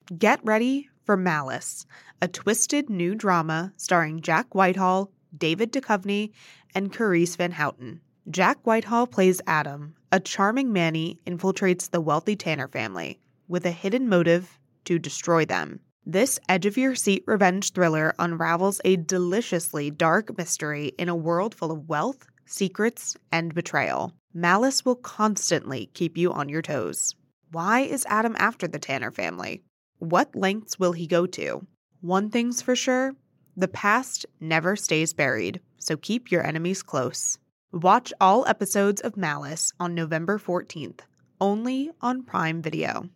Get ready for Malice, a twisted new drama starring Jack Whitehall, David Duchovny, and Carice Van Houten. Jack Whitehall plays Adam, a charming Manny infiltrates the wealthy Tanner family with a hidden motive to destroy them. This edge-of-your-seat revenge thriller unravels a deliciously dark mystery in a world full of wealth, secrets, and betrayal. Malice will constantly keep you on your toes. Why is Adam after the Tanner family? What lengths will he go to? One thing's for sure, the past never stays buried, so keep your enemies close. Watch all episodes of Malice on November 14th, only on Prime Video.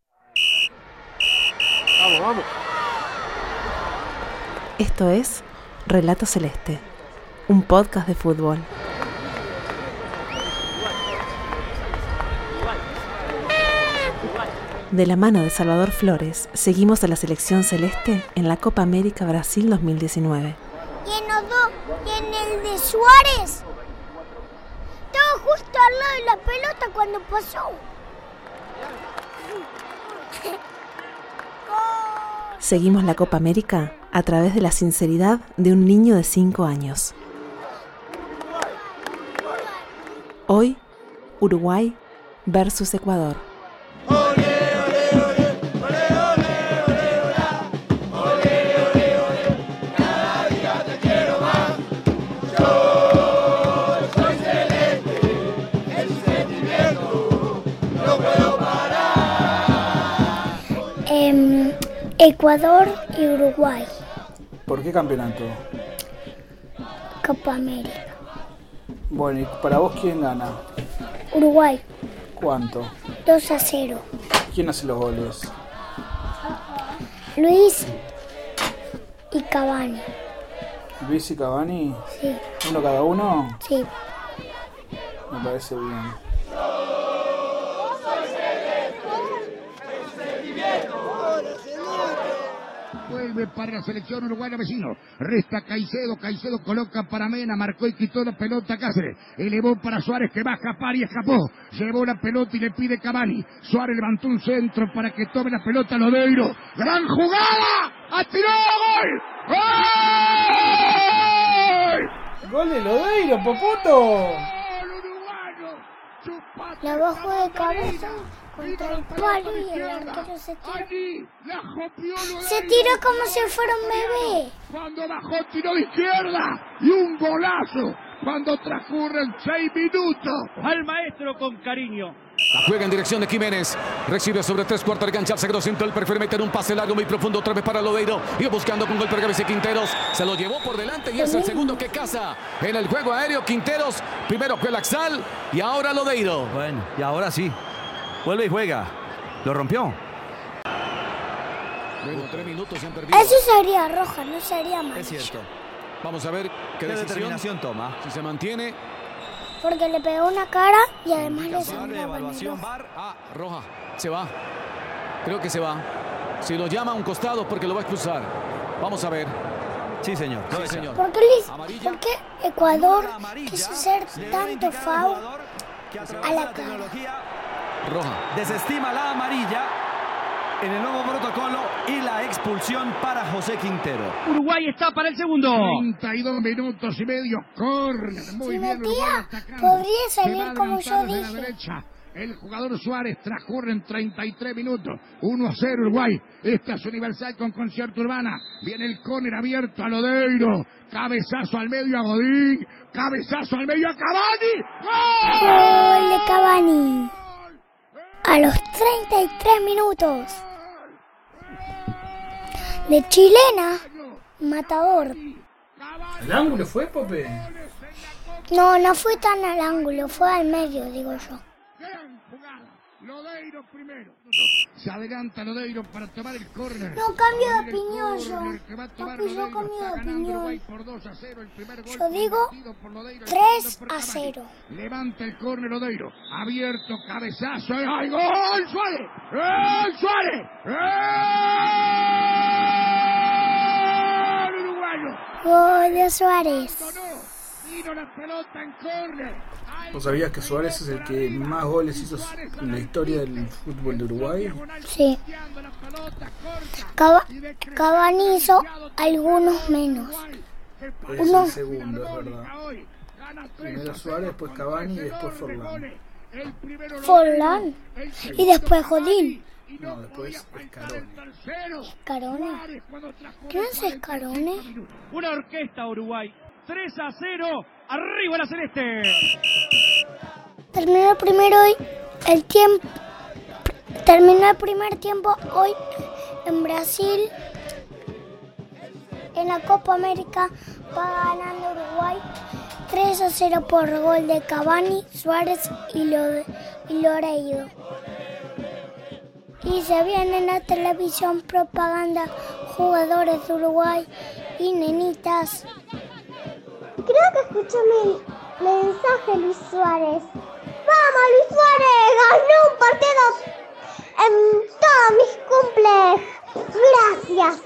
Vamos, vamos. Esto es Relato Celeste, un podcast de fútbol. De la mano de Salvador Flores, seguimos a la selección celeste en la Copa América Brasil 2019. ¿Y en los dos? ¿Y en el de Suárez? Estaba justo al lado de la pelota cuando pasó. Seguimos la Copa América a través de la sinceridad de un niño de 5 años. Hoy, Uruguay versus Ecuador. Ecuador y Uruguay. ¿Por qué campeonato? Copa América. Bueno, ¿y para vos quién gana? Uruguay. ¿Cuánto? 2-0. ¿Quién hace los goles? Luis y Cavani. ¿Luis y Cavani? Sí. ¿Uno cada uno? Sí. Me parece bien. Vuelve para la selección uruguaya vecino. Resta Caicedo. Caicedo coloca para Mena. Marcó y quitó la pelota a Cáceres. Elevó para Suárez que va a escapar y escapó. Llevó la pelota y le pide Cavani. Suárez levantó un centro para que tome la pelota Lodeiro. ¡Gran jugada! ¡Atiró! ¡Gol! ¡Gol de Lodeiro, Poputo! ¡Gol uruguayo! La bajó de cabeza contra el palo y el arquero se tiró. Se tiró como si fuera un bebé. Cuando bajó, tiró de izquierda y un golazo. Cuando transcurren 6 minutos. Al maestro con cariño. La juega en dirección de Jiménez. Recibe sobre 3/4 de cancha. Se quedó sin el prefiere meter un pase largo muy profundo otra vez para Lodeiro. Y buscando con golpe de cabeza Quinteros. Se lo llevó por delante y es el segundo que caza en el juego aéreo. Quinteros. Primero fue Laxal y ahora Lodeiro. Bueno, y ahora sí. Vuelve y juega. Lo rompió. Bueno, 3 minutos se han perdido. Eso sería roja, no sería amarilla. Es cierto. Vamos a ver qué determinación toma. Si se mantiene. Porque le pegó una cara y además le sacó de una evaluación bandera. VAR. Ah, roja. Se va. Creo que se va. Si lo llama a un costado porque lo va a expulsar. Vamos a ver. Sí, señor. Sí, señor. ¿Por qué Ecuador quiso hacer tanto foul a la cara? Roja. Desestima la amarilla en el nuevo protocolo y la expulsión para José Quintero. Uruguay está para el segundo. 32 minutos y medio. Córner. Muy Si bien. metía, Uruguay podría Se va salir como yo adelantando desde la dije. derecha. El jugador Suárez transcurre en 33 minutos. 1-0 Uruguay. Esta es Universal con concierto urbana. Viene el córner abierto a Lodeiro. Cabezazo al medio a Godín. Cabezazo al medio a Cavani. Gol de Cavani. A los 33 minutos. De chilena, matador. ¿El ángulo fue, Pope? No fue tan al ángulo, fue al medio, digo yo. Gran jugada. Lodeiro primero. Se adelanta Lodeiro para tomar el córner. No, cambio de opinión yo. Papi, yo cambio de opinión. Yo Yo digo 3-0. Levanta el córner Lodeiro. Abierto, cabezazo. ¡Ay, gol! ¡Suárez! ¡El Suárez! ¡El uruguayo! Gol de Suárez. Vino la pelota en córner. ¿Vos sabías que Suárez es el que más goles hizo en la historia del fútbol de Uruguay? Sí. Cavani hizo algunos menos. Es el segundo, es verdad. Primero Suárez, después Cavani y después Forlán. Forlán. Y después Godín. No, después Scarone. ¿Escarone? ¿Quién es Escarone? Una orquesta Uruguay. 3-0. Arriba la celeste. Terminó el primer tiempo hoy en Brasil. En la Copa América va ganando Uruguay 3-0 por gol de Cavani, Suárez y Loreiro. Y se viene en la televisión propaganda jugadores de Uruguay y nenitas. Creo que escuché mi mensaje, Luis Suárez. ¡Vamos, Luis Suárez! ¡Ganó un partido en todos mis cumples! ¡Gracias!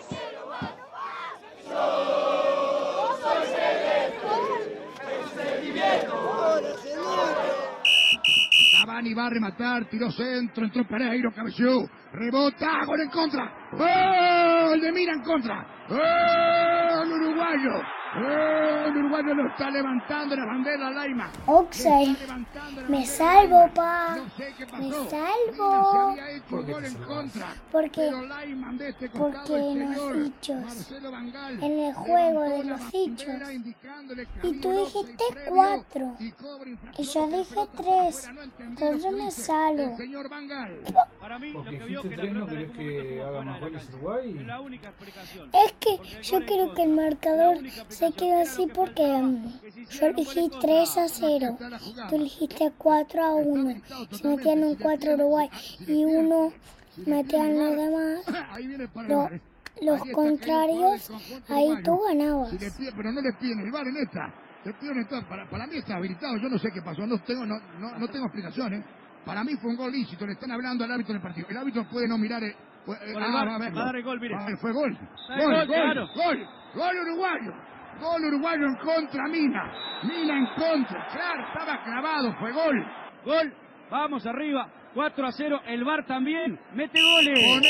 Cavani va a rematar, tiró centro, entró Pereiro, cabeció, rebota, gol en contra. ¡Gol de Mina en contra! ¡Gol uruguayo! El uruguayo lo está levantando la bandera Laima. Oxley, me salvo, pa. Me salvo. Porque en los dichos, en el juego de los dichos, y tú dijiste 4, y yo dije 3, entonces me salvo. Porque dijiste 3, ¿no querés que haga más goles Uruguay? Es que yo quiero que el marcador se quede así porque yo elegí 3-0, tú elegiste 4-1, se metían un 4 Uruguay y 1 metían los demás, los contrarios, ahí tú ganabas. Pero no le piden el VAR en esta, para mí está habilitado, yo no sé qué pasó, no tengo explicaciones. Para mí fue un gol lícito, le están hablando al árbitro del partido. El árbitro puede no mirar va a dar el gol, mire. Fue gol. Gol uruguayo. Gol uruguayo en contra, Mina. Mina en contra. Claro, estaba clavado, fue gol. Gol, vamos arriba. 4-0, el VAR también. Mete goles.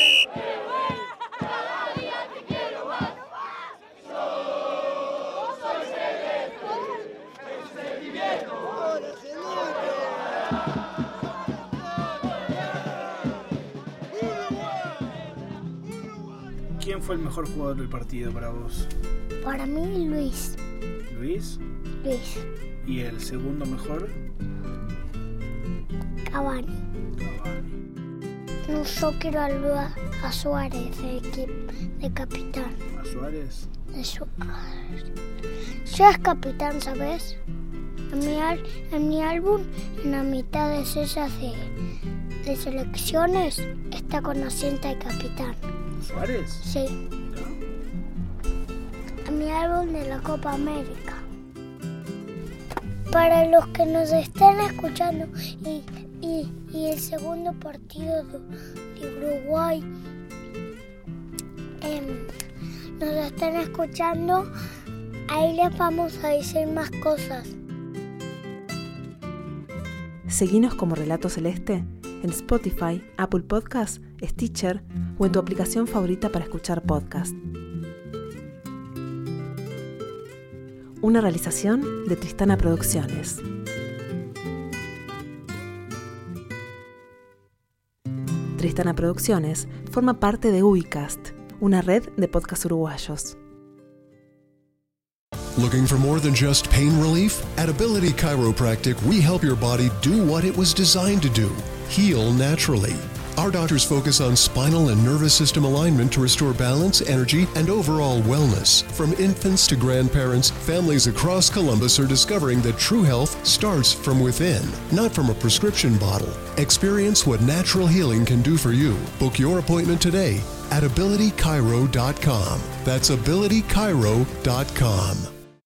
¿Quién fue el mejor jugador del partido para vos? Para mí, Luis. ¿Luis? Luis. ¿Y el segundo mejor? Cavani. No, yo quiero a Suárez de capitán. ¿A Suárez? Yo es capitán, ¿sabes? En mi álbum, en la mitad de sellas de selecciones, está con asiento de capitán. ¿Suárez? Sí. En mi álbum de la Copa América. Para los que nos están escuchando y el segundo partido de Uruguay nos están escuchando, ahí les vamos a decir más cosas. Seguinos como Relato Celeste en Spotify, Apple Podcasts, Stitcher o en tu aplicación favorita para escuchar podcast. Una realización de Tristana Producciones. Tristana Producciones forma parte de Ubicast, una red de podcasts uruguayos. Looking for more than just pain relief? At Ability Chiropractic, we help your body do what it was designed to do, heal naturally. Our doctors focus on spinal and nervous system alignment to restore balance, energy, and overall wellness. From infants to grandparents, families across Columbus are discovering that true health starts from within, not from a prescription bottle. Experience what natural healing can do for you. Book your appointment today at abilitychiro.com. That's abilitychiro.com.